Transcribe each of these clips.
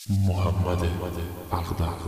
محمد اقدم.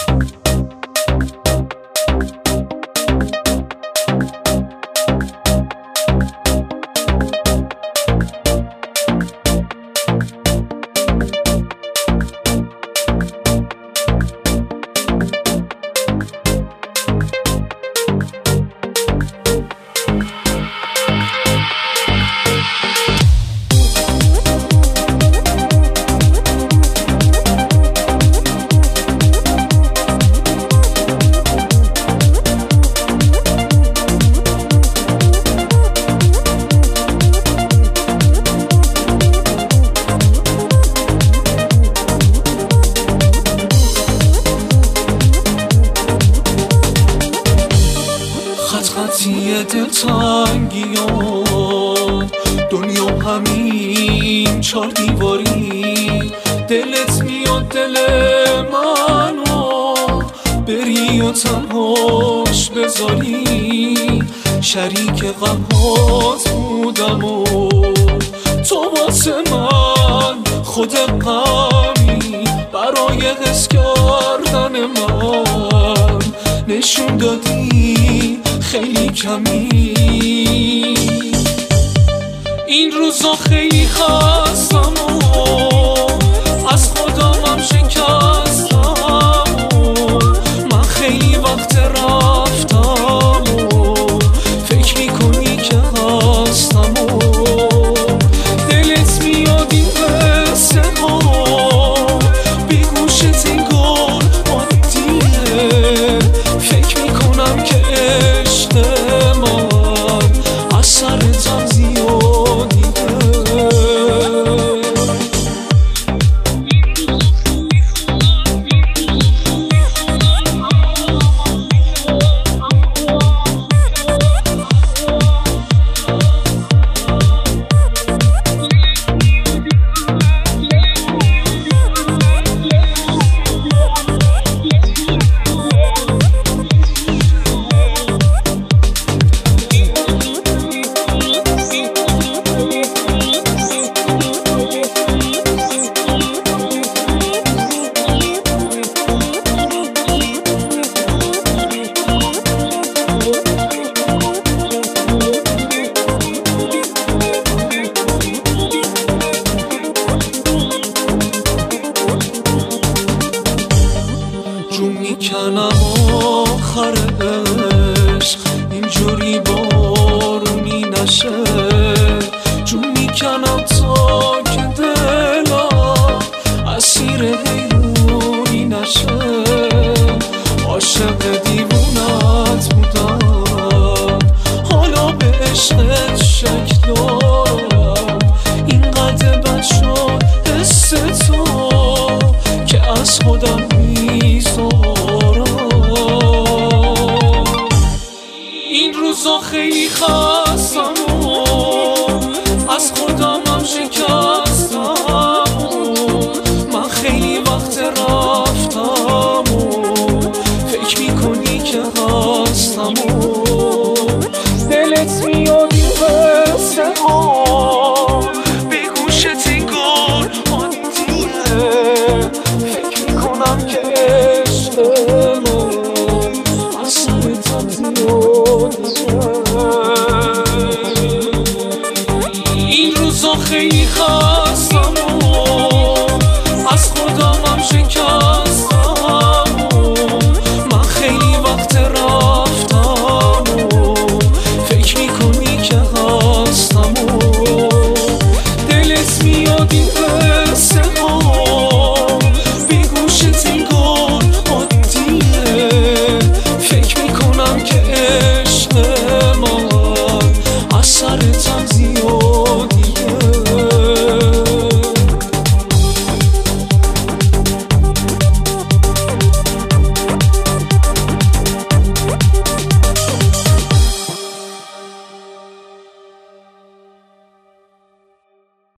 خطی دلتنگیان دنیا همین 4 دیواری، دلت میاد دل منو بری و تنهاش بذاری، شریک غمهات بودم و تو واسه من خود غمی، برای حس کردن من نشون دادی خیلی کمی. این روزا خیلی خستم و از خودمم شکستم و من خیلی وقت رفتم و فکر میکنی که هستم و دلت میاد این قصه ها بی گوشت انگار عادیه، فکر میکنم که عشق من از سرتم زیادیه. جون میکنم آخر عشق اینجوری بارونی نشه، جون میکنم تا که دلم اسیر حیرونی نشه، عاشق دیوونت بودم حالا به عشقت شک دارم، اینقدر بد شد حس تو که از خودم